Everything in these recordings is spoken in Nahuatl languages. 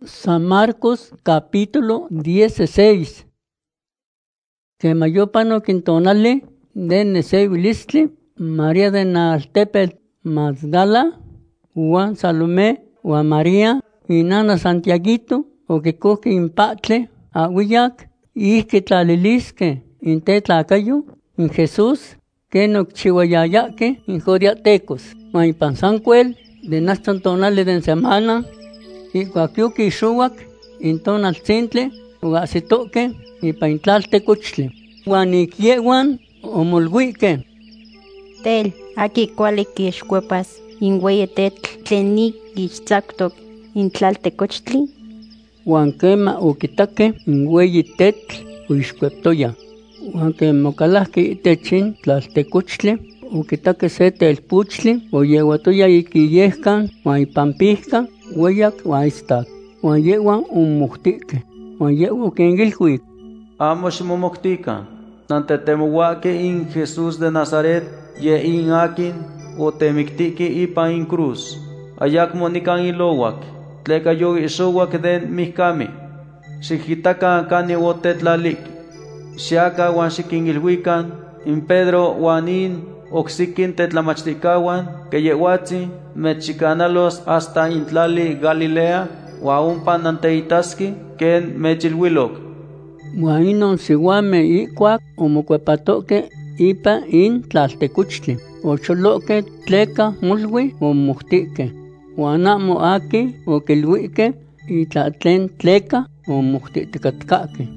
San Marcos capítulo 16. Quemayopan oquintonali de neseuilistli, María de Naaltepetl Magdala, Juan Salomé, Juan María, Inana Santiaguito, oquicohque inpatle, ahuillac, ihquitlaliliske, intetlacayo, in Jesús, que nocchihuayayaque, in jodiatecos, Juan Pansancuel, de nastontonali de semana, y cuaquiuqui xuac, in tonaltzintle, ugasitoque, y paintlaltecochtle. Juan iquiehuan, omolhuique. Tel, aquí cuali quixcuepas, in hueyetetl, tlenik, ixtzaktok, in tlaltecochtli. Juan quema oquitaque, in hueyetetl, uixcueptoya. Juan quemocalahque itechin, tlaltecochtle, oquitaque se telpuchli, oyeuatoya iquiyehcan, Juan ipampihcan, hueyac Juan istak. Juan yehuan unmuhtique. Juan yehuan oquinguilhuic. Amo ximomoctica, nantetemohuaque in Jesús de Nazaret, ye in akin, o temictique ipa in cruz. Ayacmo nican ilowak, tleca yo ixowak den mihcami. Xijitaca cani o tetlalik. Xiaca wan xiquingilhuican, in Pedro wan in oxiquin tetlamachticawan, que yehuatzi mechicanalos hasta intlali Galilea, wa umpa nanteitasqui, ken mechilhuiloc. Juan inon siuame icuac omocuepatoque ipa in tlaltecochtli, ocholoque tleca molhui omohtique. Juan amo aki oquilhuique itlatlen tleca omohtiticatcaque.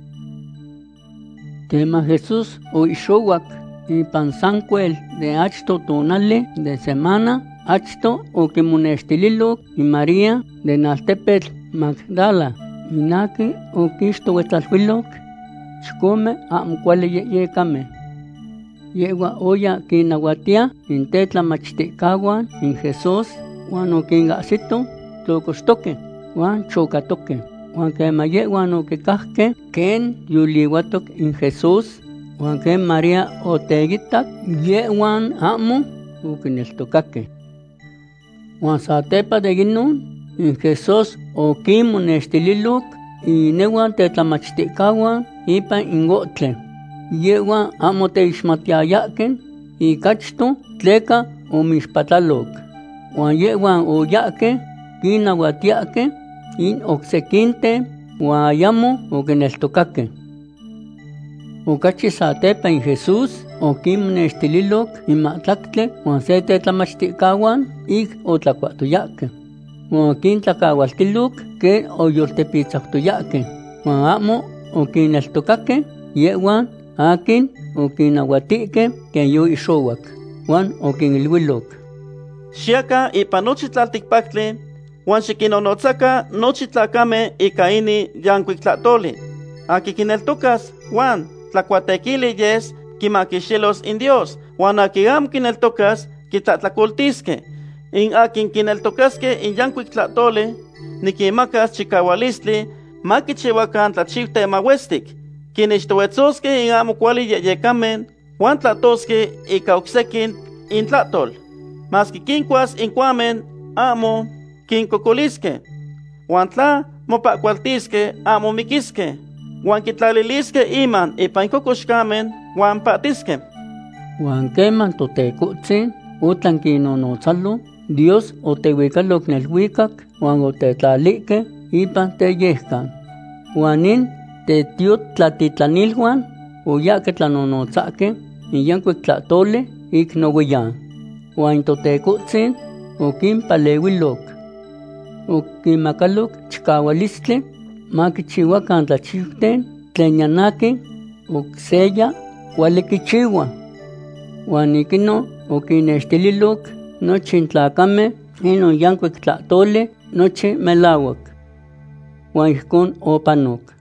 Quema Jesús oixohuac ipan sancuel de achto tonali de semana, achto oquimonextililoc in María de Naaltepetl Magdala. Inaki oquixtohuetlalhuiloc, chcome amo cuali yehyecame. Yewa oya quinahuatia in tetlamachticahuan in Jesús, huan oquingahsito tlocoxtoque, huan chocatoque. Huan quema yehuan oquicahque ken yulihuatoc in Jesús, huan ken María oteguitac, yehuan amo oquineltocaque. Huan satepa de inon, in Jesús oquimonextililoc inehuan tetlamachticahuan ipa in otle. Yehuan amo teixmatiayaquen icachto tleca omixpatlaloc. Huan yehuan oyaque quinahuatiaque in ocsequinte huan ayamo oquineltocaque. Ocachi satepa in Jesús oquimonextililoc in mahtlactle huan se tetlamachticahuan ic otlacuatoyaque. Huan oquintlacahualtiloc que oyoltepitzactoyaque, huan amo oquineltocaque, yehuan akin oquinahuatique ken yo ixohuac, huan oquinilhuiloc. Xiaca ipa nochi tlalticpactli, huan xiquinonotzaca nochi tlacame ica ini yancuic tlahtoli. Aki quineltocas, huan tlacuatequili yes quimaquixelos in Dios, huan aki amo quineltocas, quitlahtlacoltisque. In akin quineltocasque in yancuic tlahtoli, niquimacas chicaualistli, maquichihuacan tlachiute mauestic, quinixtohuetzosque in amo cuali yeyecamen, huan tlatosque ica ocsequin in tlahtol. Mas quincuas in cuamen, amo quincocolisque, huan tla mopacualtisque, amo miquisque, huan quitlalilisque iman ipa in cocoxcamen, huan patisque. Huan queman totecotzin, otlan quinonotzalo, Dios otehuicaloc nelhuicac, huan otetlalique ipan teyehcan. Huan in tetiotlatitlanilhuan, oyaque tlanonotzaque, in yancuic tlahtoli ic nohuiyan. Huan totecotzin oquimpaleuiloc. Oquimacaloc chicaualistli, maquichihuacan tlachiuten, tlen yanaki, ocseya, cuali quichiua. Huan iquino oquinextililoc nochi tlacame inon yancuic tlahtoli, nochi melauac. Huan ijcon opanoc.